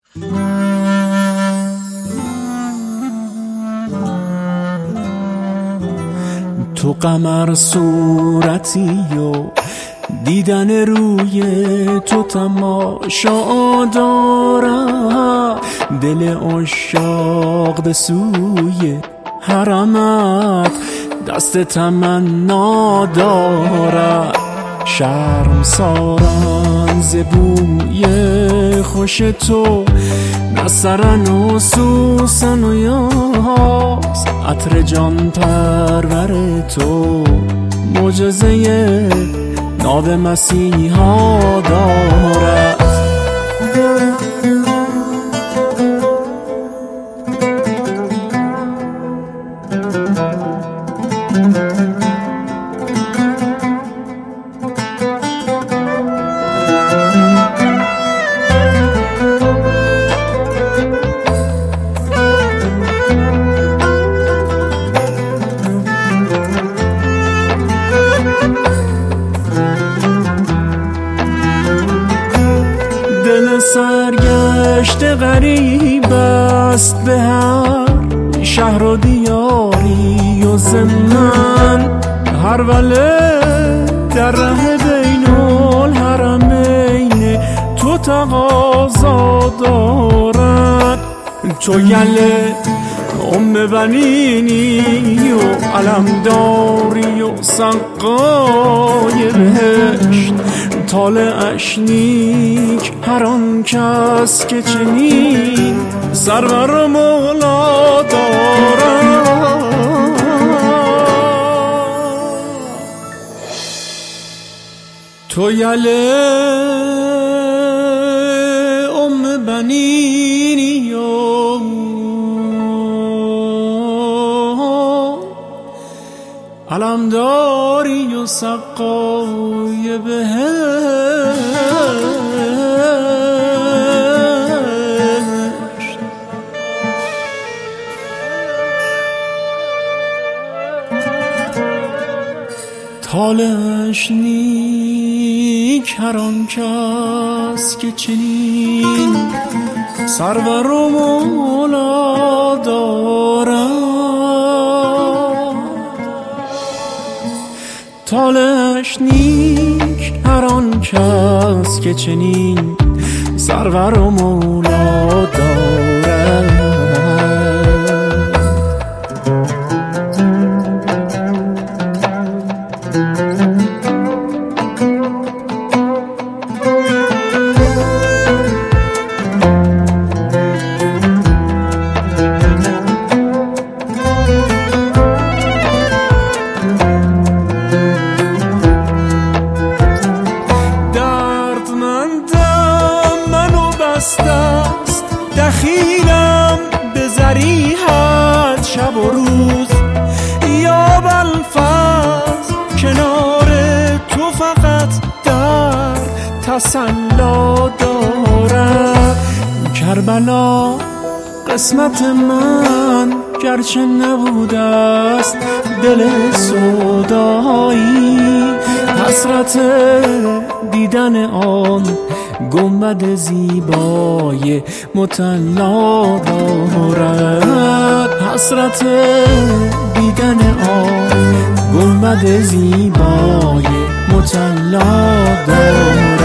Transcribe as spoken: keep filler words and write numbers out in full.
تو قمر صورتی و دیدن روی تو تماشا دارد، دل عشاق به سوی حرمت دست تمنا دارد. شرم سارن ز بوی خوش تو، نه سرن و سوسن و یاس، عطر جان پرور تو معجزه ناب مسیحا دارد. دل سرگشت غریب است به هر شهر و دیاری و زمن، هر وله در ره بین الحرمین تو تقاضا دارد. تو یله ام بنینی و علمداری و سقای بهشت، طالعش نیک هر آن کس که چنین سرور و مولا دارد. تو یله ام بنینی و علمداری و سقای بهشت، طالعش نیک هر آن کس که چنین سرور و مولا دارد. طالعش نیک هر آن کس که چنین سرور و مولا دارد. دست دخیلم به ضریحت شب و روز، یا بلفظ کنار تو فقط در تسلا دارد. کربلا قسمت من گرچه نبوده است دل سودایی، حسرت دیدن آن گنبد زیبای مطلا دارد. حسرت دیدن آن گنبد زیبای مطلا دارد.